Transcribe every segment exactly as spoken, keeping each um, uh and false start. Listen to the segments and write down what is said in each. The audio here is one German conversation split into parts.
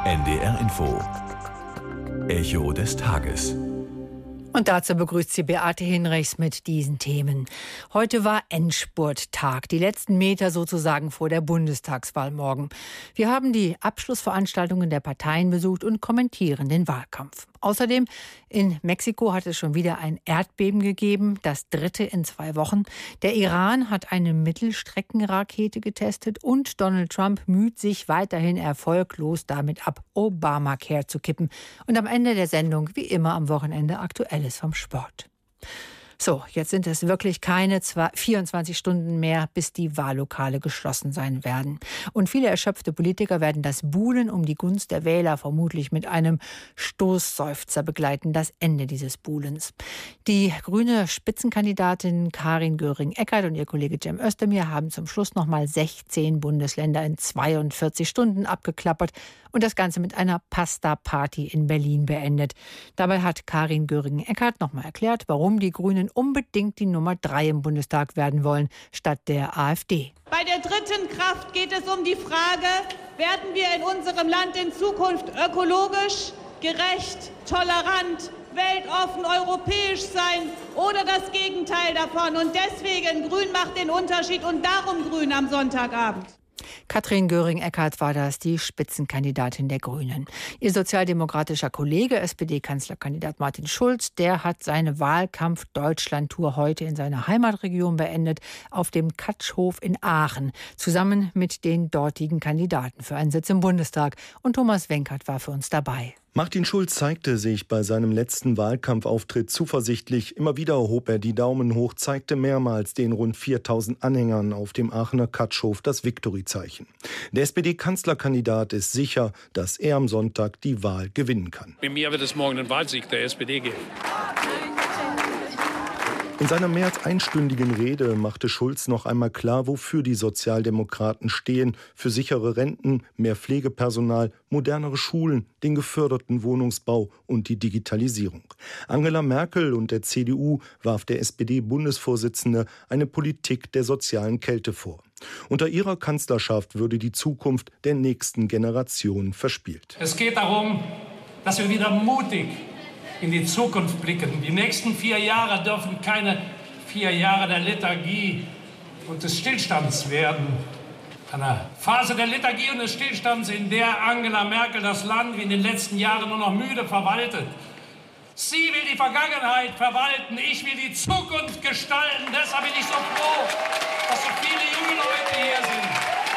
N D R Info. Echo des Tages. Und dazu begrüßt sie Beate Hinrichs mit diesen Themen. Heute war Endspurttag, die letzten Meter sozusagen vor der Bundestagswahl morgen. Wir haben die Abschlussveranstaltungen der Parteien besucht und kommentieren den Wahlkampf. Außerdem in Mexiko hat es schon wieder ein Erdbeben gegeben, das dritte in zwei Wochen. Der Iran hat eine Mittelstreckenrakete getestet und Donald Trump müht sich weiterhin erfolglos damit ab, Obamacare zu kippen. Und am Ende der Sendung, wie immer am Wochenende, Aktuelles vom Sport. So, jetzt sind es wirklich keine vierundzwanzig Stunden mehr, bis die Wahllokale geschlossen sein werden. Und viele erschöpfte Politiker werden das Buhlen um die Gunst der Wähler vermutlich mit einem Stoßseufzer begleiten, das Ende dieses Buhlens. Die grüne Spitzenkandidatin Karin Göring-Eckardt und ihr Kollege Cem Özdemir haben zum Schluss nochmal sechzehn Bundesländer in zweiundvierzig Stunden abgeklappert und das Ganze mit einer Pasta-Party in Berlin beendet. Dabei hat Karin Göring-Eckardt nochmal erklärt, warum die Grünen unbedingt die Nummer drei im Bundestag werden wollen, statt der AfD. Bei der dritten Kraft geht es um die Frage, werden wir in unserem Land in Zukunft ökologisch, gerecht, tolerant, weltoffen, europäisch sein oder das Gegenteil davon? Und deswegen Grün macht den Unterschied und darum Grün am Sonntagabend. Katrin Göring-Eckardt war das, die Spitzenkandidatin der Grünen. Ihr sozialdemokratischer Kollege, S P D-Kanzlerkandidat Martin Schulz, der hat seine Wahlkampf-Deutschland-Tour heute in seiner Heimatregion beendet, auf dem Katschhof in Aachen, zusammen mit den dortigen Kandidaten für einen Sitz im Bundestag. Und Thomas Wenkert war für uns dabei. Martin Schulz zeigte sich bei seinem letzten Wahlkampfauftritt zuversichtlich. Immer wieder hob er die Daumen hoch, zeigte mehrmals den rund viertausend Anhängern auf dem Aachener Katschhof das Victory-Zeichen. Der S P D-Kanzlerkandidat ist sicher, dass er am Sonntag die Wahl gewinnen kann. Bei mir wird es morgen einen Wahlsieg der S P D geben. In seiner mehr als einstündigen Rede machte Schulz noch einmal klar, wofür die Sozialdemokraten stehen: für sichere Renten, mehr Pflegepersonal, modernere Schulen, den geförderten Wohnungsbau und die Digitalisierung. Angela Merkel und der C D U warf der S P D-Bundesvorsitzende eine Politik der sozialen Kälte vor. Unter ihrer Kanzlerschaft würde die Zukunft der nächsten Generation verspielt. Es geht darum, dass wir wieder mutig in die Zukunft blicken. Die nächsten vier Jahre dürfen keine vier Jahre der Lethargie und des Stillstands werden. Eine Phase der Lethargie und des Stillstands, in der Angela Merkel das Land wie in den letzten Jahren nur noch müde verwaltet. Sie will die Vergangenheit verwalten, ich will die Zukunft gestalten. Deshalb bin ich so froh, dass so viele junge Leute hier sind.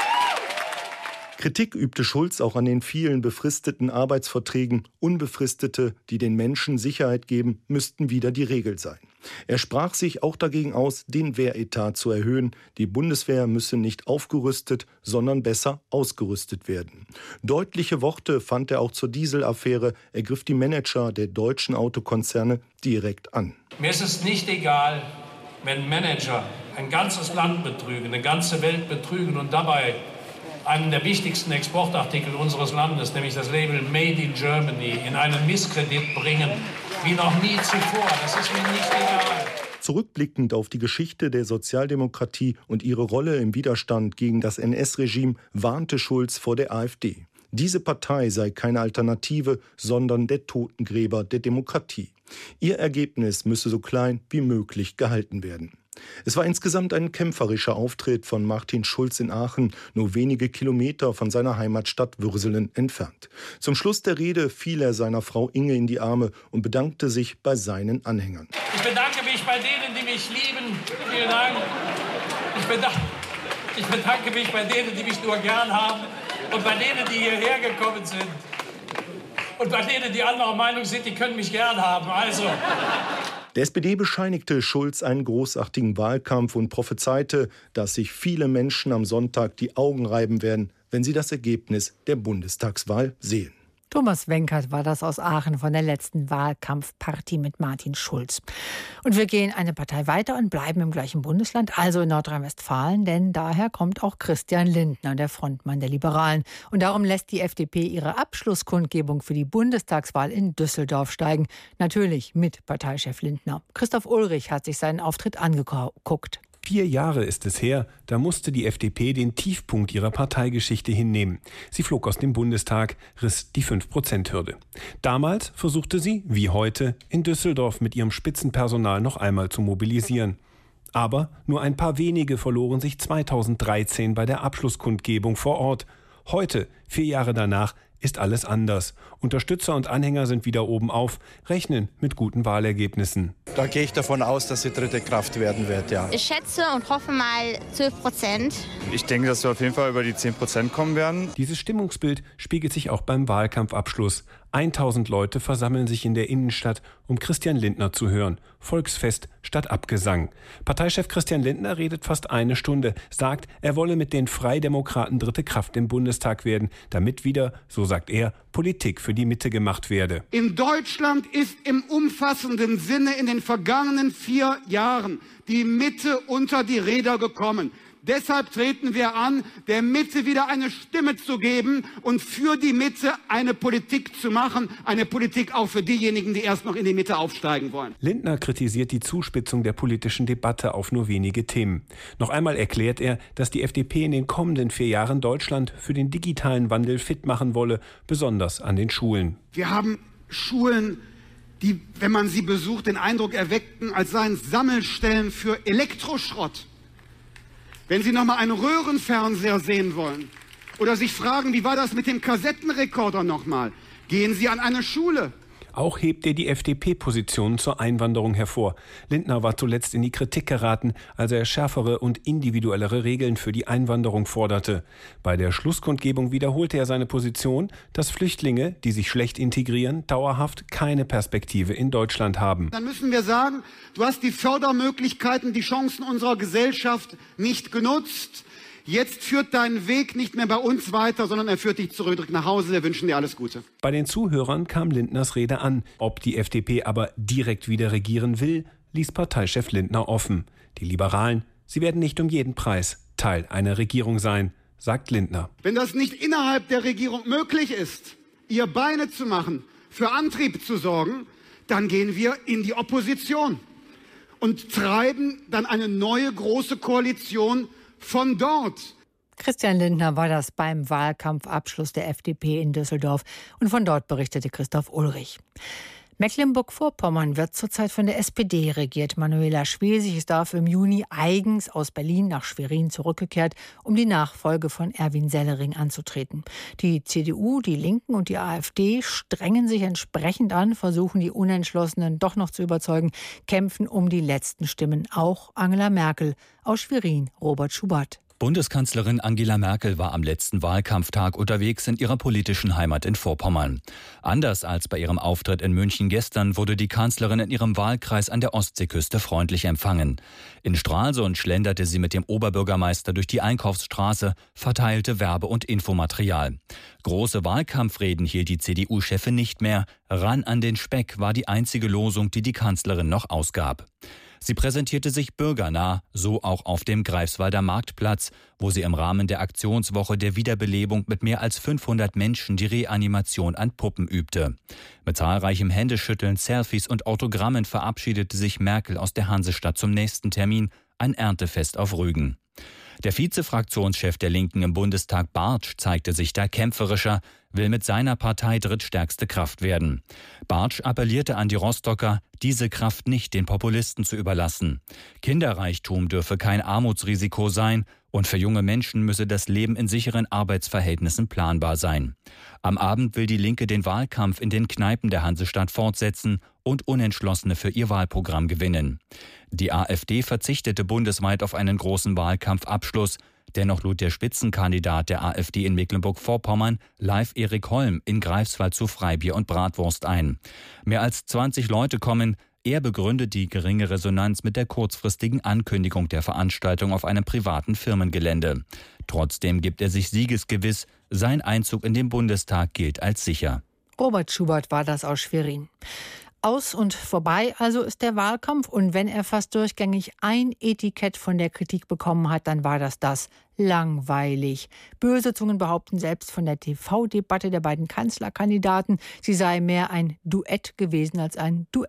Kritik übte Schulz auch an den vielen befristeten Arbeitsverträgen. Unbefristete, die den Menschen Sicherheit geben, müssten wieder die Regel sein. Er sprach sich auch dagegen aus, den Wehretat zu erhöhen. Die Bundeswehr müsse nicht aufgerüstet, sondern besser ausgerüstet werden. Deutliche Worte fand er auch zur Dieselaffäre. Er griff die Manager der deutschen Autokonzerne direkt an. Mir ist es nicht egal, wenn Manager ein ganzes Land betrügen, eine ganze Welt betrügen und dabei einen der wichtigsten Exportartikel unseres Landes, nämlich das Label Made in Germany, in einen Misskredit bringen, wie noch nie zuvor. Das ist mir nicht egal. Zurückblickend auf die Geschichte der Sozialdemokratie und ihre Rolle im Widerstand gegen das N S-Regime warnte Schulz vor der AfD. Diese Partei sei keine Alternative, sondern der Totengräber der Demokratie. Ihr Ergebnis müsse so klein wie möglich gehalten werden. Es war insgesamt ein kämpferischer Auftritt von Martin Schulz in Aachen, nur wenige Kilometer von seiner Heimatstadt Würselen entfernt. Zum Schluss der Rede fiel er seiner Frau Inge in die Arme und bedankte sich bei seinen Anhängern. Ich bedanke mich bei denen, die mich lieben. Vielen Dank. Ich bedanke, ich bedanke mich bei denen, die mich nur gern haben und bei denen, die hierher gekommen sind. Und bei denen, die anderer Meinung sind, die können mich gern haben. Also... Der S P D bescheinigte Schulz einen großartigen Wahlkampf und prophezeite, dass sich viele Menschen am Sonntag die Augen reiben werden, wenn sie das Ergebnis der Bundestagswahl sehen. Thomas Wenkert war das aus Aachen von der letzten Wahlkampfparty mit Martin Schulz. Und wir gehen eine Partei weiter und bleiben im gleichen Bundesland, also in Nordrhein-Westfalen, denn daher kommt auch Christian Lindner, der Frontmann der Liberalen. Und darum lässt die F D P ihre Abschlusskundgebung für die Bundestagswahl in Düsseldorf steigen. Natürlich mit Parteichef Lindner. Christoph Ulrich hat sich seinen Auftritt angeguckt. Vier Jahre ist es her, da musste die F D P den Tiefpunkt ihrer Parteigeschichte hinnehmen. Sie flog aus dem Bundestag, riss die fünf Prozent Hürde. Damals versuchte sie, wie heute, in Düsseldorf mit ihrem Spitzenpersonal noch einmal zu mobilisieren. Aber nur ein paar wenige verloren sich zweitausenddreizehn bei der Abschlusskundgebung vor Ort. Heute, vier Jahre danach, ist alles anders. Unterstützer und Anhänger sind wieder oben auf, rechnen mit guten Wahlergebnissen. Da gehe ich davon aus, dass sie dritte Kraft werden wird, ja. Ich schätze und hoffe mal zwölf Prozent. Ich denke, dass wir auf jeden Fall über die zehn Prozent kommen werden. Dieses Stimmungsbild spiegelt sich auch beim Wahlkampfabschluss. tausend Leute versammeln sich in der Innenstadt, um Christian Lindner zu hören. Volksfest statt Abgesang. Parteichef Christian Lindner redet fast eine Stunde, sagt, er wolle mit den Freidemokraten dritte Kraft im Bundestag werden, damit wieder, so sagt er, Politik für die Mitte gemacht werde. In Deutschland ist im umfassenden Sinne in den vergangenen vier Jahren die Mitte unter die Räder gekommen. Deshalb treten wir an, der Mitte wieder eine Stimme zu geben und für die Mitte eine Politik zu machen. Eine Politik auch für diejenigen, die erst noch in die Mitte aufsteigen wollen. Lindner kritisiert die Zuspitzung der politischen Debatte auf nur wenige Themen. Noch einmal erklärt er, dass die F D P in den kommenden vier Jahren Deutschland für den digitalen Wandel fit machen wolle, besonders an den Schulen. Wir haben Schulen, die, wenn man sie besucht, den Eindruck erweckten, als seien Sammelstellen für Elektroschrott. Wenn Sie noch mal einen Röhrenfernseher sehen wollen oder sich fragen, wie war das mit dem Kassettenrekorder noch mal, gehen Sie an eine Schule. Auch hebt er die F D P-Position zur Einwanderung hervor. Lindner war zuletzt in die Kritik geraten, als er schärfere und individuellere Regeln für die Einwanderung forderte. Bei der Schlusskundgebung wiederholte er seine Position, dass Flüchtlinge, die sich schlecht integrieren, dauerhaft keine Perspektive in Deutschland haben. Dann müssen wir sagen, du hast die Fördermöglichkeiten, die Chancen unserer Gesellschaft nicht genutzt. Jetzt führt dein Weg nicht mehr bei uns weiter, sondern er führt dich zurück nach Hause. Wir wünschen dir alles Gute. Bei den Zuhörern kam Lindners Rede an. Ob die F D P aber direkt wieder regieren will, ließ Parteichef Lindner offen. Die Liberalen, sie werden nicht um jeden Preis Teil einer Regierung sein, sagt Lindner. Wenn das nicht innerhalb der Regierung möglich ist, ihr Beine zu machen, für Antrieb zu sorgen, dann gehen wir in die Opposition und treiben dann eine neue große Koalition von dort. Christian Lindner war das beim Wahlkampfabschluss der F D P in Düsseldorf. Und von dort berichtete Christoph Ulrich. Mecklenburg-Vorpommern wird zurzeit von der S P D regiert. Manuela Schwesig ist dafür im Juni eigens aus Berlin nach Schwerin zurückgekehrt, um die Nachfolge von Erwin Sellering anzutreten. Die C D U, die Linken und die AfD strengen sich entsprechend an, versuchen die Unentschlossenen doch noch zu überzeugen, kämpfen um die letzten Stimmen. Auch Angela Merkel aus Schwerin, Robert Schubert. Bundeskanzlerin Angela Merkel war am letzten Wahlkampftag unterwegs in ihrer politischen Heimat in Vorpommern. Anders als bei ihrem Auftritt in München gestern wurde die Kanzlerin in ihrem Wahlkreis an der Ostseeküste freundlich empfangen. In Stralsund schlenderte sie mit dem Oberbürgermeister durch die Einkaufsstraße, verteilte Werbe- und Infomaterial. Große Wahlkampfreden hielt die C D U-Chefin nicht mehr. Ran an den Speck war die einzige Losung, die die Kanzlerin noch ausgab. Sie präsentierte sich bürgernah, so auch auf dem Greifswalder Marktplatz, wo sie im Rahmen der Aktionswoche der Wiederbelebung mit mehr als fünfhundert Menschen die Reanimation an Puppen übte. Mit zahlreichem Händeschütteln, Selfies und Autogrammen verabschiedete sich Merkel aus der Hansestadt zum nächsten Termin, ein Erntefest auf Rügen. Der Vize-Fraktionschef der Linken im Bundestag Bartsch zeigte sich da kämpferischer, will mit seiner Partei drittstärkste Kraft werden. Bartsch appellierte an die Rostocker, diese Kraft nicht den Populisten zu überlassen. Kinderreichtum dürfe kein Armutsrisiko sein und für junge Menschen müsse das Leben in sicheren Arbeitsverhältnissen planbar sein. Am Abend will die Linke den Wahlkampf in den Kneipen der Hansestadt fortsetzen und Unentschlossene für ihr Wahlprogramm gewinnen. Die AfD verzichtete bundesweit auf einen großen Wahlkampfabschluss. Dennoch lud der Spitzenkandidat der AfD in Mecklenburg-Vorpommern, Leif Erik Holm, in Greifswald zu Freibier und Bratwurst ein. Mehr als zwanzig Leute kommen. Er begründet die geringe Resonanz mit der kurzfristigen Ankündigung der Veranstaltung auf einem privaten Firmengelände. Trotzdem gibt er sich siegesgewiss. Sein Einzug in den Bundestag gilt als sicher. Robert Schubert war das aus Schwerin. Aus und vorbei also ist der Wahlkampf. Und wenn er fast durchgängig ein Etikett von der Kritik bekommen hat, dann war das das: langweilig. Böse Zungen behaupten selbst von der T V-Debatte der beiden Kanzlerkandidaten, sie sei mehr ein Duett gewesen als ein Duell.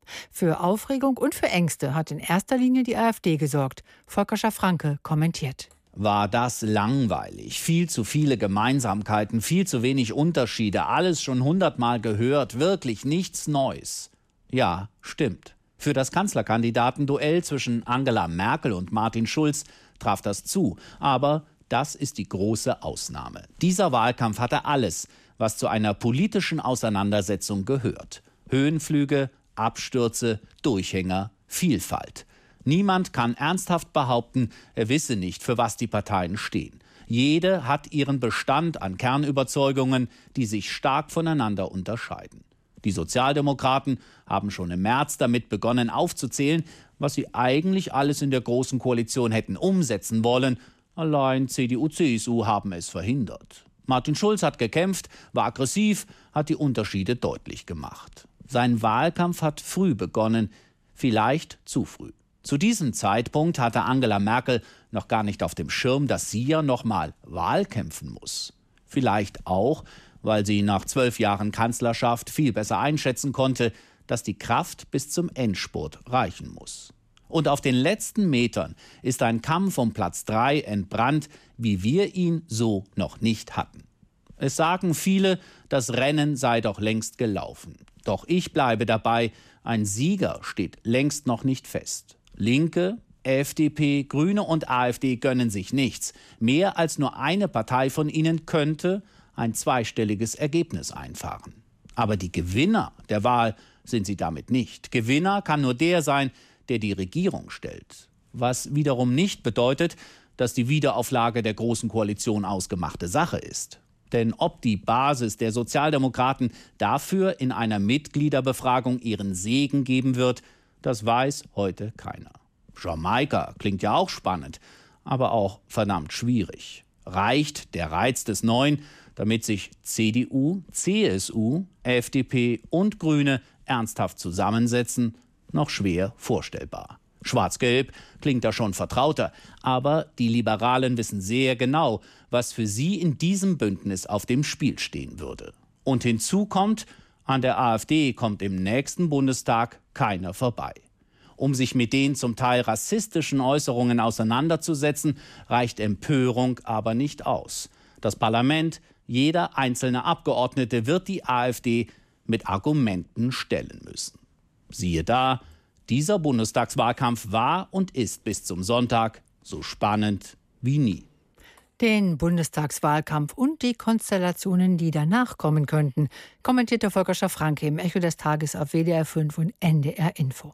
Für Aufregung und für Ängste hat in erster Linie die AfD gesorgt. Volker Schafranke kommentiert. War das langweilig, viel zu viele Gemeinsamkeiten, viel zu wenig Unterschiede, alles schon hundertmal gehört, wirklich nichts Neues. Ja, stimmt. Für das Kanzlerkandidatenduell zwischen Angela Merkel und Martin Schulz traf das zu. Aber das ist die große Ausnahme. Dieser Wahlkampf hatte alles, was zu einer politischen Auseinandersetzung gehört. Höhenflüge, Abstürze, Durchhänger, Vielfalt. Niemand kann ernsthaft behaupten, er wisse nicht, für was die Parteien stehen. Jede hat ihren Bestand an Kernüberzeugungen, die sich stark voneinander unterscheiden. Die Sozialdemokraten haben schon im März damit begonnen aufzuzählen, was sie eigentlich alles in der Großen Koalition hätten umsetzen wollen. Allein C D U, C S U haben es verhindert. Martin Schulz hat gekämpft, war aggressiv, hat die Unterschiede deutlich gemacht. Sein Wahlkampf hat früh begonnen, vielleicht zu früh. Zu diesem Zeitpunkt hatte Angela Merkel noch gar nicht auf dem Schirm, dass sie ja noch mal Wahlkämpfen muss. Vielleicht auch, weil sie nach zwölf Jahren Kanzlerschaft viel besser einschätzen konnte, dass die Kraft bis zum Endspurt reichen muss. Und auf den letzten Metern ist ein Kampf um Platz drei entbrannt, wie wir ihn so noch nicht hatten. Es sagen viele, das Rennen sei doch längst gelaufen. Doch ich bleibe dabei, ein Sieger steht längst noch nicht fest. Linke, F D P, Grüne und AfD gönnen sich nichts. Mehr als nur eine Partei von ihnen könnte ein zweistelliges Ergebnis einfahren. Aber die Gewinner der Wahl sind sie damit nicht. Gewinner kann nur der sein, der die Regierung stellt. Was wiederum nicht bedeutet, dass die Wiederauflage der Großen Koalition ausgemachte Sache ist. Denn ob die Basis der Sozialdemokraten dafür in einer Mitgliederbefragung ihren Segen geben wird, das weiß heute keiner. Jamaika klingt ja auch spannend, aber auch verdammt schwierig. Reicht der Reiz des Neuen, damit sich C D U, C S U, F D P und Grüne ernsthaft zusammensetzen? Noch schwer vorstellbar. Schwarz-Gelb klingt da schon vertrauter, aber die Liberalen wissen sehr genau, was für sie in diesem Bündnis auf dem Spiel stehen würde. Und hinzu kommt, an der AfD kommt im nächsten Bundestag keiner vorbei. Um sich mit den zum Teil rassistischen Äußerungen auseinanderzusetzen, reicht Empörung aber nicht aus. Das Parlament, jeder einzelne Abgeordnete wird die AfD mit Argumenten stellen müssen. Siehe da, dieser Bundestagswahlkampf war und ist bis zum Sonntag so spannend wie nie. Den Bundestagswahlkampf und die Konstellationen, die danach kommen könnten, kommentierte Volker Schafranke im Echo des Tages auf W D R fünf und N D R Info.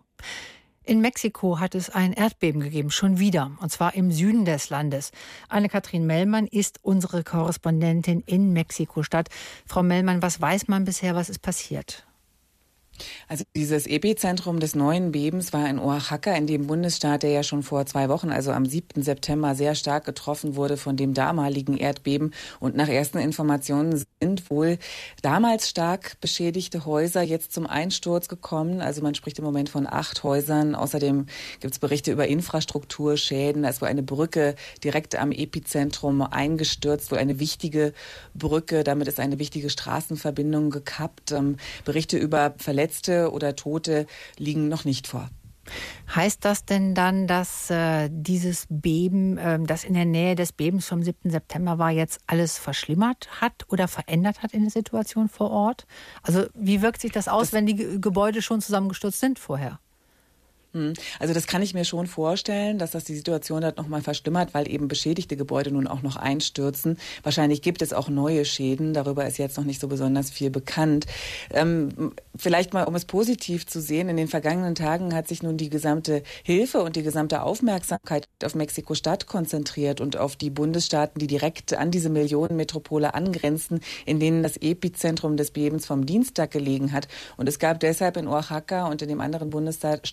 In Mexiko hat es ein Erdbeben gegeben, schon wieder, und zwar im Süden des Landes. Anne-Kathrin Mellmann ist unsere Korrespondentin in Mexiko-Stadt. Frau Mellmann, was weiß man bisher, was ist passiert? Also dieses Epizentrum des neuen Bebens war in Oaxaca, in dem Bundesstaat, der ja schon vor zwei Wochen, also am siebten September, sehr stark getroffen wurde von dem damaligen Erdbeben. Und nach ersten Informationen sind wohl damals stark beschädigte Häuser jetzt zum Einsturz gekommen. Also man spricht im Moment von acht Häusern. Außerdem gibt es Berichte über Infrastrukturschäden. Da ist wohl eine Brücke direkt am Epizentrum eingestürzt, wohl eine wichtige Brücke. Damit ist eine wichtige Straßenverbindung gekappt. Ähm, Berichte über Verletzte Verletzte oder Tote liegen noch nicht vor. Heißt das denn dann, dass äh, dieses Beben, äh, das in der Nähe des Bebens vom siebten September war, jetzt alles verschlimmert hat oder verändert hat in der Situation vor Ort? Also wie wirkt sich das aus, das wenn die G- Gebäude schon zusammengestürzt sind vorher? Also das kann ich mir schon vorstellen, dass das die Situation dort noch mal verschlimmert, weil eben beschädigte Gebäude nun auch noch einstürzen. Wahrscheinlich gibt es auch neue Schäden. Darüber ist jetzt noch nicht so besonders viel bekannt. Ähm, vielleicht mal, um es positiv zu sehen, in den vergangenen Tagen hat sich nun die gesamte Hilfe und die gesamte Aufmerksamkeit auf Mexiko-Stadt konzentriert und auf die Bundesstaaten, die direkt an diese Millionenmetropole angrenzen, in denen das Epizentrum des Bebens vom Dienstag gelegen hat. Und es gab deshalb in Oaxaca und in dem anderen Bundesstaat Chiapas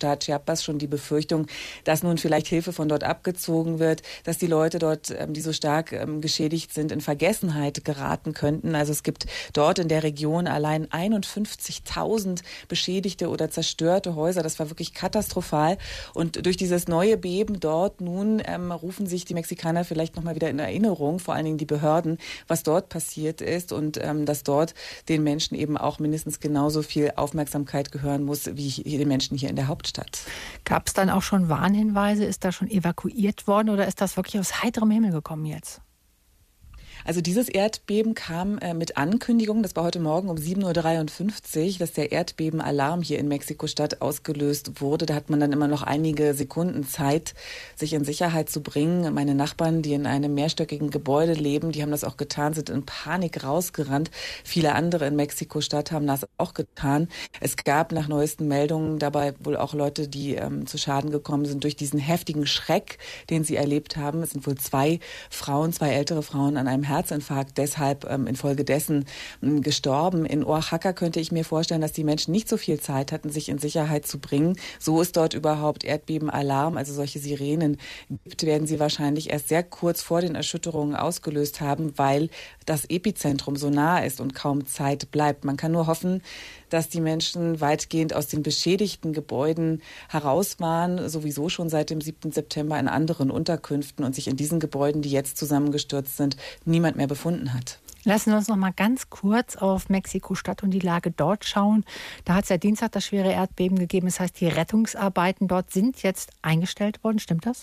Nachbars schon die Befürchtung, dass nun vielleicht Hilfe von dort abgezogen wird, dass die Leute dort, die so stark geschädigt sind, in Vergessenheit geraten könnten. Also es gibt dort in der Region allein einundfünfzigtausend beschädigte oder zerstörte Häuser. Das war wirklich katastrophal. Und durch dieses neue Beben dort nun ähm, rufen sich die Mexikaner vielleicht nochmal wieder in Erinnerung, vor allen Dingen die Behörden, was dort passiert ist und ähm, dass dort den Menschen eben auch mindestens genauso viel Aufmerksamkeit gehören muss wie hier, den Menschen hier in der Hauptstadt. Gab es dann auch schon Warnhinweise? Ist da schon evakuiert worden oder ist das wirklich aus heiterem Himmel gekommen jetzt? Also dieses Erdbeben kam äh, mit Ankündigung, das war heute Morgen um sieben Uhr dreiundfünfzig, dass der Erdbebenalarm hier in Mexiko-Stadt ausgelöst wurde. Da hat man dann immer noch einige Sekunden Zeit, sich in Sicherheit zu bringen. Meine Nachbarn, die in einem mehrstöckigen Gebäude leben, die haben das auch getan, sind in Panik rausgerannt. Viele andere in Mexiko-Stadt haben das auch getan. Es gab nach neuesten Meldungen dabei wohl auch Leute, die ähm, zu Schaden gekommen sind durch diesen heftigen Schreck, den sie erlebt haben. Es sind wohl zwei Frauen, zwei ältere Frauen an einem Herzinfarkt deshalb ähm, infolgedessen ähm, gestorben. In Oaxaca könnte ich mir vorstellen, dass die Menschen nicht so viel Zeit hatten, sich in Sicherheit zu bringen. So ist dort überhaupt Erdbebenalarm, also solche Sirenen gibt, werden sie wahrscheinlich erst sehr kurz vor den Erschütterungen ausgelöst haben, weil das Epizentrum so nah ist und kaum Zeit bleibt. Man kann nur hoffen, dass die Menschen weitgehend aus den beschädigten Gebäuden heraus waren, sowieso schon seit dem siebten September in anderen Unterkünften und sich in diesen Gebäuden, die jetzt zusammengestürzt sind, niemand mehr befunden hat. Lassen wir uns noch mal ganz kurz auf Mexiko-Stadt und die Lage dort schauen. Da hat es ja Dienstag das schwere Erdbeben gegeben. Das heißt, die Rettungsarbeiten dort sind jetzt eingestellt worden. Stimmt das?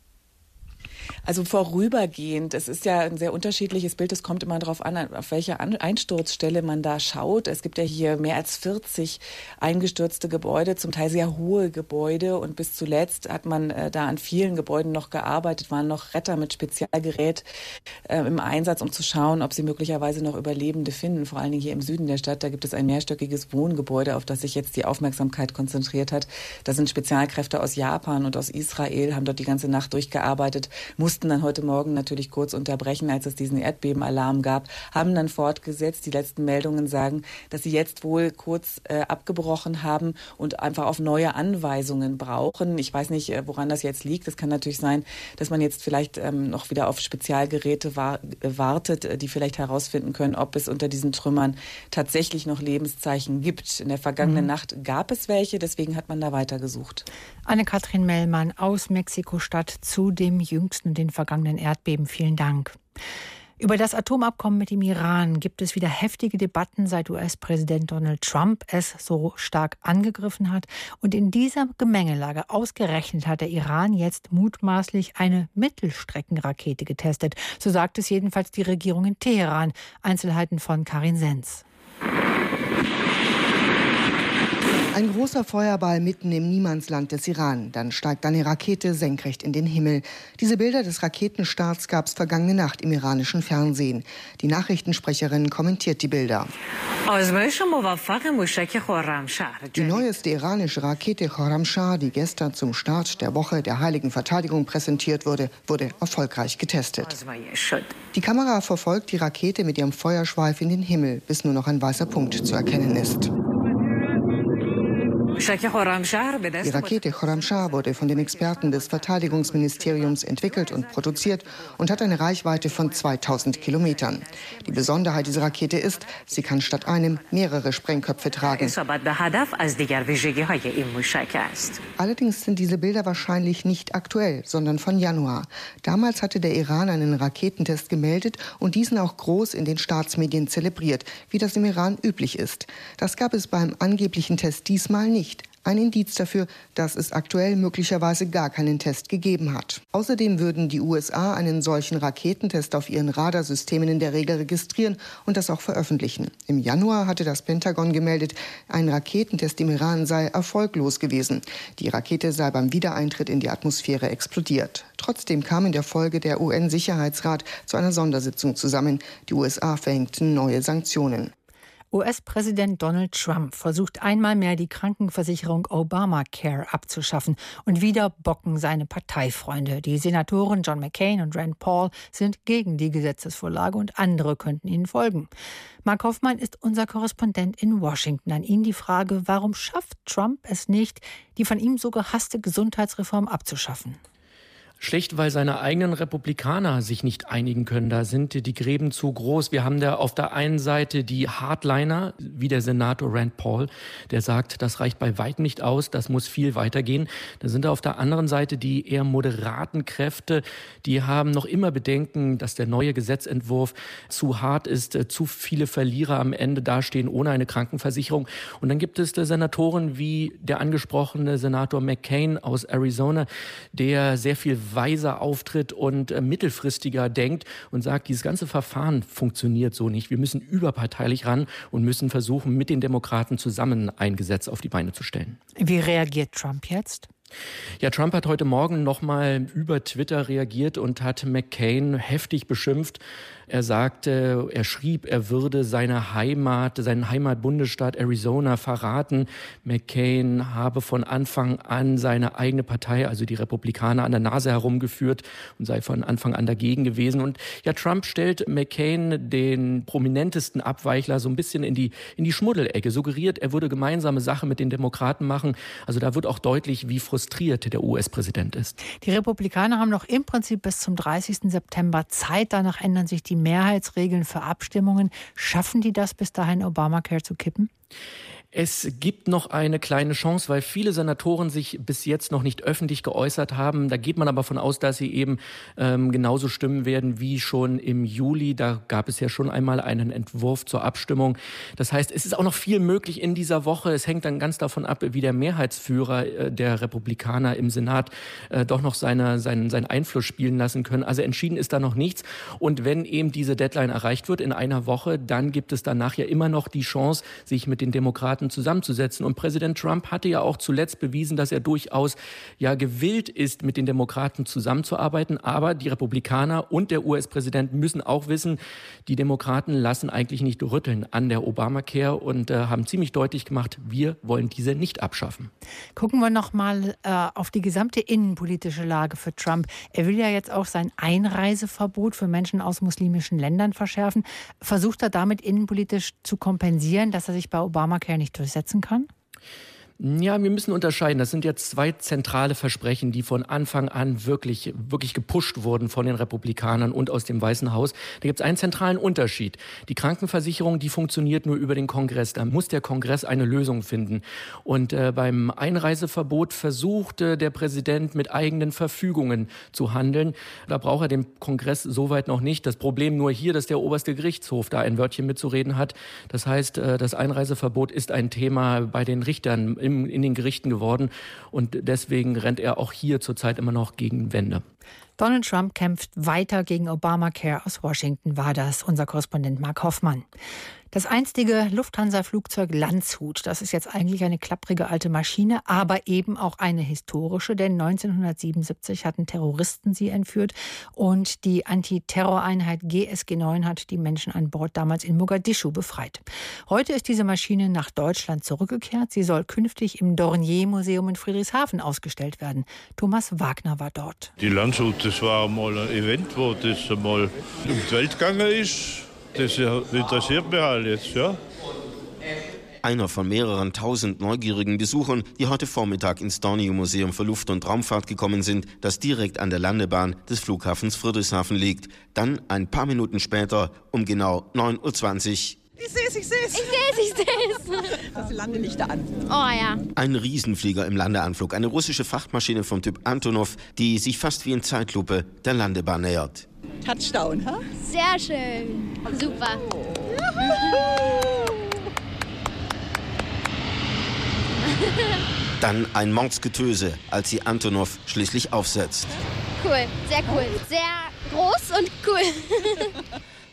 Also vorübergehend, es ist ja ein sehr unterschiedliches Bild, es kommt immer darauf an, auf welche Einsturzstelle man da schaut. Es gibt ja hier mehr als vierzig eingestürzte Gebäude, zum Teil sehr hohe Gebäude und bis zuletzt hat man äh, da an vielen Gebäuden noch gearbeitet, waren noch Retter mit Spezialgerät äh, im Einsatz, um zu schauen, ob sie möglicherweise noch Überlebende finden. Vor allen Dingen hier im Süden der Stadt, da gibt es ein mehrstöckiges Wohngebäude, auf das sich jetzt die Aufmerksamkeit konzentriert hat. Da sind Spezialkräfte aus Japan und aus Israel, haben dort die ganze Nacht durchgearbeitet, mussten dann heute Morgen natürlich kurz unterbrechen, als es diesen Erdbebenalarm gab, haben dann fortgesetzt. Die letzten Meldungen sagen, dass sie jetzt wohl kurz äh, abgebrochen haben und einfach auf neue Anweisungen brauchen. Ich weiß nicht, äh, woran das jetzt liegt. Es kann natürlich sein, dass man jetzt vielleicht ähm, noch wieder auf Spezialgeräte war, äh, wartet, äh, die vielleicht herausfinden können, ob es unter diesen Trümmern tatsächlich noch Lebenszeichen gibt. In der vergangenen mhm. Nacht gab es welche, deswegen hat man da weitergesucht. Anne-Kathrin Mellmann aus Mexiko-Stadt zu dem jüngsten, den vergangenen Erdbeben. Vielen Dank. Über das Atomabkommen mit dem Iran gibt es wieder heftige Debatten, seit U S-Präsident Donald Trump es so stark angegriffen hat. Und in dieser Gemengelage ausgerechnet hat der Iran jetzt mutmaßlich eine Mittelstreckenrakete getestet. So sagt es jedenfalls die Regierung in Teheran. Einzelheiten von Karin Senz. Ein großer Feuerball mitten im Niemandsland des Iran. Dann steigt eine Rakete senkrecht in den Himmel. Diese Bilder des Raketenstarts gab es vergangene Nacht im iranischen Fernsehen. Die Nachrichtensprecherin kommentiert die Bilder. Die neueste iranische Rakete Khorramshahr, die gestern zum Start der Woche der Heiligen Verteidigung präsentiert wurde, wurde erfolgreich getestet. Die Kamera verfolgt die Rakete mit ihrem Feuerschweif in den Himmel, bis nur noch ein weißer Punkt zu erkennen ist. Die Rakete Khorramshahr wurde von den Experten des Verteidigungsministeriums entwickelt und produziert und hat eine Reichweite von zweitausend Kilometern. Die Besonderheit dieser Rakete ist, sie kann statt einem mehrere Sprengköpfe tragen. Allerdings sind diese Bilder wahrscheinlich nicht aktuell, sondern von Januar. Damals hatte der Iran einen Raketentest gemeldet und diesen auch groß in den Staatsmedien zelebriert, wie das im Iran üblich ist. Das gab es beim angeblichen Test diesmal nicht. Ein Indiz dafür, dass es aktuell möglicherweise gar keinen Test gegeben hat. Außerdem würden die U S A einen solchen Raketentest auf ihren Radarsystemen in der Regel registrieren und das auch veröffentlichen. Im Januar hatte das Pentagon gemeldet, ein Raketentest im Iran sei erfolglos gewesen. Die Rakete sei beim Wiedereintritt in die Atmosphäre explodiert. Trotzdem kam in der Folge der U N-Sicherheitsrat zu einer Sondersitzung zusammen. Die U S A verhängten neue Sanktionen. U S-Präsident Donald Trump versucht einmal mehr, die Krankenversicherung Obamacare abzuschaffen. Und wieder bocken seine Parteifreunde. Die Senatoren John McCain und Rand Paul sind gegen die Gesetzesvorlage und andere könnten ihnen folgen. Mark Hoffmann ist unser Korrespondent in Washington. An ihn die Frage, warum schafft Trump es nicht, die von ihm so gehasste Gesundheitsreform abzuschaffen? Schlecht, weil seine eigenen Republikaner sich nicht einigen können. Da sind die Gräben zu groß. Wir haben da auf der einen Seite die Hardliner, wie der Senator Rand Paul, der sagt, das reicht bei weitem nicht aus, das muss viel weitergehen. Da sind da auf der anderen Seite die eher moderaten Kräfte, die haben noch immer Bedenken, dass der neue Gesetzentwurf zu hart ist, zu viele Verlierer am Ende dastehen ohne eine Krankenversicherung. Und dann gibt es Senatoren wie der angesprochene Senator McCain aus Arizona, der sehr viel weiser auftritt und äh, mittelfristiger denkt und sagt, dieses ganze Verfahren funktioniert so nicht. Wir müssen überparteilich ran und müssen versuchen, mit den Demokraten zusammen ein Gesetz auf die Beine zu stellen. Wie reagiert Trump jetzt? Ja, Trump hat heute Morgen nochmal über Twitter reagiert und hat McCain heftig beschimpft. Er sagte, er schrieb, er würde seine Heimat, seinen Heimatbundesstaat Arizona verraten. McCain habe von Anfang an seine eigene Partei, also die Republikaner, an der Nase herumgeführt und sei von Anfang an dagegen gewesen. Und ja, Trump stellt McCain, den prominentesten Abweichler, so ein bisschen in die, in die Schmuddelecke, suggeriert, er würde gemeinsame Sache mit den Demokraten machen. Also da wird auch deutlich, wie frustriert der U S-Präsident ist. Die Republikaner haben noch im Prinzip bis zum dreißigsten September Zeit. Danach ändern sich die Mehrheitsregeln für Abstimmungen. Schaffen die das bis dahin, Obamacare zu kippen? Es gibt noch eine kleine Chance, weil viele Senatoren sich bis jetzt noch nicht öffentlich geäußert haben. Da geht man aber von aus, dass sie eben ähm, genauso stimmen werden wie schon im Juli. Da gab es ja schon einmal einen Entwurf zur Abstimmung. Das heißt, es ist auch noch viel möglich in dieser Woche. Es hängt dann ganz davon ab, wie der Mehrheitsführer äh, der Republikaner im Senat äh, doch noch seine, seinen, seinen Einfluss spielen lassen können. Also entschieden ist da noch nichts. Und wenn eben diese Deadline erreicht wird in einer Woche, dann gibt es danach ja immer noch die Chance, sich mit den Demokraten zusammenzusetzen. Und Präsident Trump hatte ja auch zuletzt bewiesen, dass er durchaus ja gewillt ist, mit den Demokraten zusammenzuarbeiten. Aber die Republikaner und der U S-Präsident müssen auch wissen, die Demokraten lassen eigentlich nicht rütteln an der Obamacare und äh, haben ziemlich deutlich gemacht, wir wollen diese nicht abschaffen. Gucken wir noch mal äh, auf die gesamte innenpolitische Lage für Trump. Er will ja jetzt auch sein Einreiseverbot für Menschen aus muslimischen Ländern verschärfen. Versucht er damit innenpolitisch zu kompensieren, dass er sich bei Obamacare nicht durchsetzen kann? Ja, wir müssen unterscheiden. Das sind jetzt zwei zentrale Versprechen, die von Anfang an wirklich, wirklich gepusht wurden von den Republikanern und aus dem Weißen Haus. Da gibt es einen zentralen Unterschied. Die Krankenversicherung, die funktioniert nur über den Kongress. Da muss der Kongress eine Lösung finden. Und äh, beim Einreiseverbot versuchte der Präsident mit eigenen Verfügungen zu handeln. Da braucht er den Kongress soweit noch nicht. Das Problem nur hier, dass der oberste Gerichtshof da ein Wörtchen mitzureden hat. Das heißt, äh, das Einreiseverbot ist ein Thema bei den Richtern in den Gerichten geworden und deswegen rennt er auch hier zurzeit immer noch gegen Wände. Donald Trump kämpft weiter gegen Obamacare. Aus Washington war das unser Korrespondent Mark Hoffmann. Das einstige Lufthansa-Flugzeug Landshut, das ist jetzt eigentlich eine klapprige alte Maschine, aber eben auch eine historische, denn neunzehnhundertsiebenundsiebzig hatten Terroristen sie entführt und die Antiterroreinheit G S G neun hat die Menschen an Bord damals in Mogadischu befreit. Heute ist diese Maschine nach Deutschland zurückgekehrt. Sie soll künftig im Dornier-Museum in Friedrichshafen ausgestellt werden. Thomas Wagner war dort. Die Landshut, das war mal ein Event, wo das mal um die Welt gegangen ist. Das interessiert mich halt jetzt, ja. Einer von mehreren tausend neugierigen Besuchern, die heute Vormittag ins Dornier-Museum für Luft- und Raumfahrt gekommen sind, das direkt an der Landebahn des Flughafens Friedrichshafen liegt. Dann ein paar Minuten später, um genau neun Uhr zwanzig. Ich sehe es, ich sehe es. Ich sehe es, ich sehe es. Das Landelichter an. Oh ja. Ein Riesenflieger im Landeanflug, eine russische Frachtmaschine vom Typ Antonov, die sich fast wie in Zeitlupe der Landebahn nähert. Touchdown, ha? Sehr schön. Super. Dann ein Mordsgetöse, als die Antonov schließlich aufsetzt. Cool, sehr cool. Sehr groß und cool.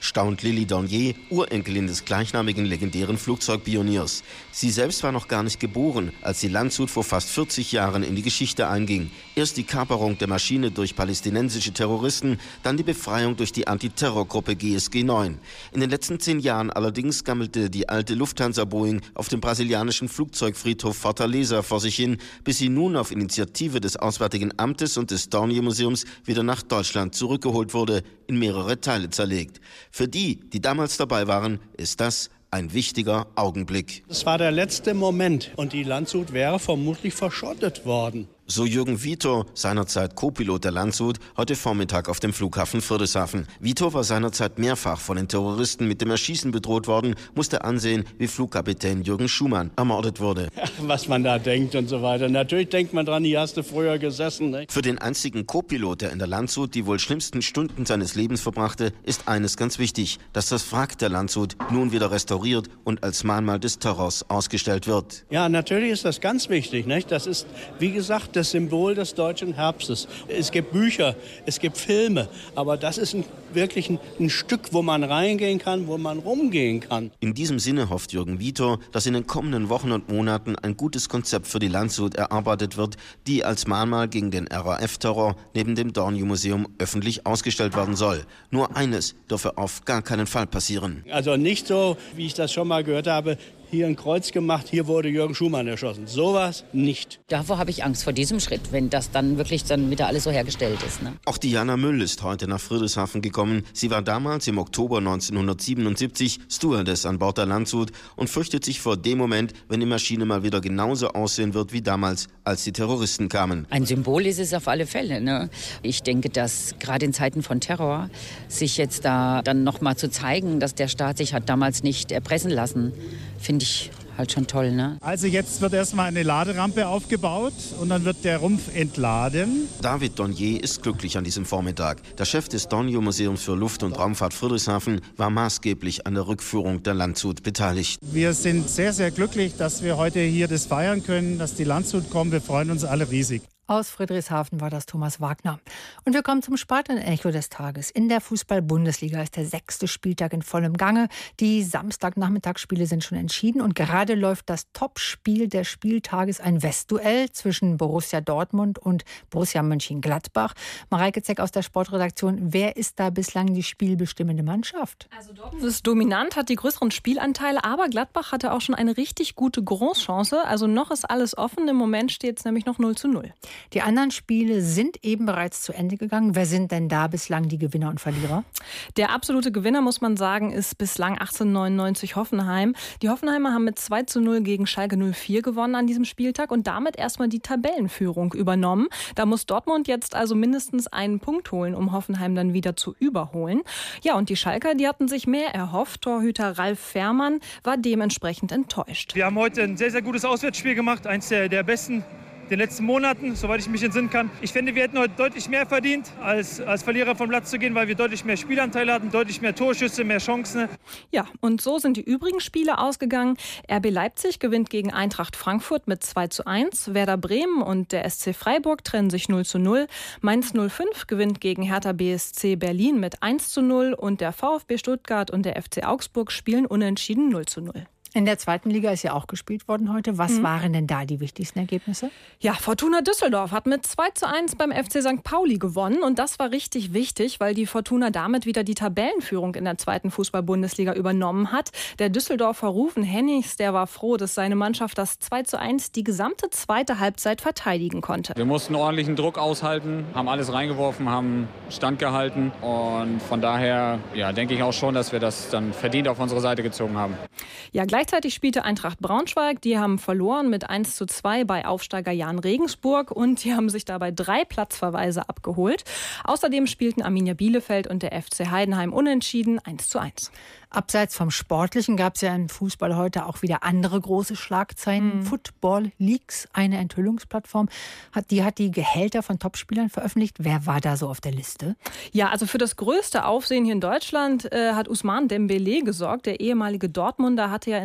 staunt Lili Dornier, Urenkelin des gleichnamigen legendären Flugzeugpioniers. Sie selbst war noch gar nicht geboren, als die Landshut vor fast vierzig Jahren in die Geschichte einging. Erst die Kaperung der Maschine durch palästinensische Terroristen, dann die Befreiung durch die Antiterrorgruppe G S G neun. In den letzten zehn Jahren allerdings gammelte die alte Lufthansa-Boeing auf dem brasilianischen Flugzeugfriedhof Fortaleza vor sich hin, bis sie nun auf Initiative des Auswärtigen Amtes und des Dornier-Museums wieder nach Deutschland zurückgeholt wurde, in mehrere Teile zerlegt. Für die, die damals dabei waren, ist das ein wichtiger Augenblick. Es war der letzte Moment und die Landshut wäre vermutlich verschrottet worden. So Jürgen Vitor, seinerzeit Co-Pilot der Landshut, heute Vormittag auf dem Flughafen Friedrichshafen. Vitor war seinerzeit mehrfach von den Terroristen mit dem Erschießen bedroht worden, musste ansehen, wie Flugkapitän Jürgen Schumann ermordet wurde. Ach, was man da denkt und so weiter. Natürlich denkt man dran, hier hast du früher gesessen. Ne? Für den einzigen Co-Pilot, der in der Landshut die wohl schlimmsten Stunden seines Lebens verbrachte, ist eines ganz wichtig, dass das Wrack der Landshut nun wieder restauriert und als Mahnmal des Terrors ausgestellt wird. Ja, natürlich ist das ganz wichtig. Nicht? Das ist, wie gesagt, das Symbol des deutschen Herbstes. Es gibt Bücher, es gibt Filme, aber das ist ein, wirklich ein, ein Stück, wo man reingehen kann, wo man rumgehen kann. In diesem Sinne hofft Jürgen Vitor, dass in den kommenden Wochen und Monaten ein gutes Konzept für die Landshut erarbeitet wird, die als Mahnmal gegen den R A F-Terror neben dem Dornier-Museum öffentlich ausgestellt werden soll. Nur eines dürfe auf gar keinen Fall passieren. Also nicht so, wie ich das schon mal gehört habe, hier ein Kreuz gemacht, hier wurde Jürgen Schumann erschossen. Sowas nicht. Davor habe ich Angst, vor diesem Schritt, wenn das dann wirklich dann wieder alles so hergestellt ist. Ne? Auch Diana Müll ist heute nach Friedrichshafen gekommen. Sie war damals im Oktober neunzehnhundertsiebenundsiebzig Stewardess an Bord der Landshut und fürchtet sich vor dem Moment, wenn die Maschine mal wieder genauso aussehen wird wie damals, als die Terroristen kamen. Ein Symbol ist es auf alle Fälle. Ne? Ich denke, dass gerade in Zeiten von Terror sich jetzt da dann noch mal zu zeigen, dass der Staat sich hat damals nicht erpressen lassen, finde ich halt schon toll, ne? Also jetzt wird erstmal eine Laderampe aufgebaut und dann wird der Rumpf entladen. David Dornier ist glücklich an diesem Vormittag. Der Chef des Dornier-Museums für Luft- und Raumfahrt Friedrichshafen war maßgeblich an der Rückführung der Landshut beteiligt. Wir sind sehr, sehr glücklich, dass wir heute hier das feiern können, dass die Landshut kommt. Wir freuen uns alle riesig. Aus Friedrichshafen war das Thomas Wagner. Und wir kommen zum Spartan-Echo des Tages. In der Fußball-Bundesliga ist der sechste Spieltag in vollem Gange. Die Samstagnachmittagsspiele sind schon entschieden und gerade läuft das Topspiel des Spieltages, ein Westduell zwischen Borussia Dortmund und Borussia Mönchengladbach. Mareike Zeck aus der Sportredaktion, wer ist da bislang die spielbestimmende Mannschaft? Also Dortmund ist dominant, hat die größeren Spielanteile, aber Gladbach hatte auch schon eine richtig gute Großchance. Also noch ist alles offen, im Moment steht es nämlich noch null zu null. Die anderen Spiele sind eben bereits zu Ende gegangen. Wer sind denn da bislang die Gewinner und Verlierer? Der absolute Gewinner, muss man sagen, ist bislang achtzehnhundertneunundneunzig Hoffenheim. Die Hoffenheimer haben mit zwei zu null gegen Schalke null vier gewonnen an diesem Spieltag und damit erstmal die Tabellenführung übernommen. Da muss Dortmund jetzt also mindestens einen Punkt holen, um Hoffenheim dann wieder zu überholen. Ja, und die Schalker, die hatten sich mehr erhofft. Torhüter Ralf Fährmann war dementsprechend enttäuscht. Wir haben heute ein sehr, sehr gutes Auswärtsspiel gemacht, eins der, der besten den letzten Monaten, soweit ich mich entsinnen kann. Ich finde, wir hätten heute deutlich mehr verdient, als, als Verlierer vom Platz zu gehen, weil wir deutlich mehr Spielanteile hatten, deutlich mehr Torschüsse, mehr Chancen. Ja, und so sind die übrigen Spiele ausgegangen. R B Leipzig gewinnt gegen Eintracht Frankfurt mit zwei zu eins. Werder Bremen und der S C Freiburg trennen sich null zu null. Mainz null fünf gewinnt gegen Hertha B S C Berlin mit eins zu null. Und der VfB Stuttgart und der F C Augsburg spielen unentschieden null zu null. In der zweiten Liga ist ja auch gespielt worden heute. Was mhm. waren denn da die wichtigsten Ergebnisse? Ja, Fortuna Düsseldorf hat mit zwei zu eins beim F C Sankt Pauli gewonnen. Und das war richtig wichtig, weil die Fortuna damit wieder die Tabellenführung in der zweiten Fußball-Bundesliga übernommen hat. Der Düsseldorfer Rufen Hennigs, der war froh, dass seine Mannschaft das zwei zu eins die gesamte zweite Halbzeit verteidigen konnte. Wir mussten ordentlichen Druck aushalten, haben alles reingeworfen, haben standgehalten. Und von daher ja, denke ich auch schon, dass wir das dann verdient auf unsere Seite gezogen haben. Ja, gleichzeitig spielte Eintracht Braunschweig. Die haben verloren mit eins zu zwei bei Aufsteiger Jahn Regensburg und die haben sich dabei drei Platzverweise abgeholt. Außerdem spielten Arminia Bielefeld und der F C Heidenheim unentschieden eins zu eins. Abseits vom Sportlichen gab es ja im Fußball heute auch wieder andere große Schlagzeilen. Mhm. Football Leaks, eine Enthüllungsplattform, hat, die hat die Gehälter von Topspielern veröffentlicht. Wer war da so auf der Liste? Ja, also für das größte Aufsehen hier in Deutschland äh, hat Ousmane Dembélé gesorgt. Der ehemalige Dortmunder hatte ja in der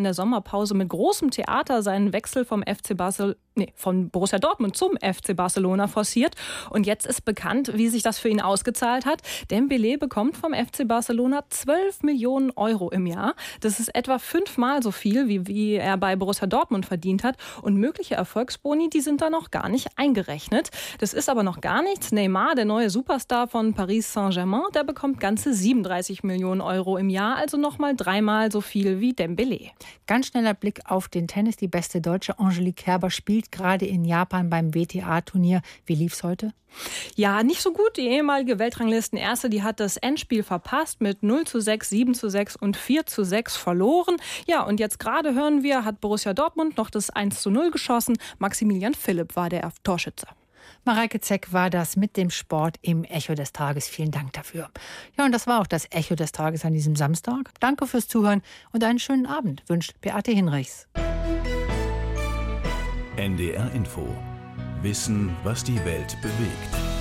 der Sommerpause mit großem Theater seinen Wechsel vom F C Barcelona, nee, von Borussia Dortmund zum F C Barcelona forciert. Und jetzt ist bekannt, wie sich das für ihn ausgezahlt hat. Dembélé bekommt vom F C Barcelona zwölf Millionen Euro im Jahr. Das ist etwa fünfmal so viel, wie, wie er bei Borussia Dortmund verdient hat. Und mögliche Erfolgsboni, die sind da noch gar nicht eingerechnet. Das ist aber noch gar nichts. Neymar, der neue Superstar von Paris Saint-Germain, der bekommt ganze siebenunddreißig Millionen Euro im Jahr, also nochmal dreimal so viel wie Dembélé. Ganz schneller Blick auf den Tennis. Die beste Deutsche, Angelique Kerber, spielt gerade in Japan beim W T A-Turnier. Wie lief's heute? Ja, nicht so gut. Die ehemalige Weltranglistenerste, die hat das Endspiel verpasst, mit null zu sechs, sieben zu sechs und vier zu sechs verloren. Ja, und jetzt gerade hören wir, hat Borussia Dortmund noch das eins zu null geschossen. Maximilian Philipp war der Torschütze. Mareike Zeck war das mit dem Sport im Echo des Tages. Vielen Dank dafür. Ja, und das war auch das Echo des Tages an diesem Samstag. Danke fürs Zuhören und einen schönen Abend, wünscht Beate Hinrichs. N D R Info. Wissen, was die Welt bewegt.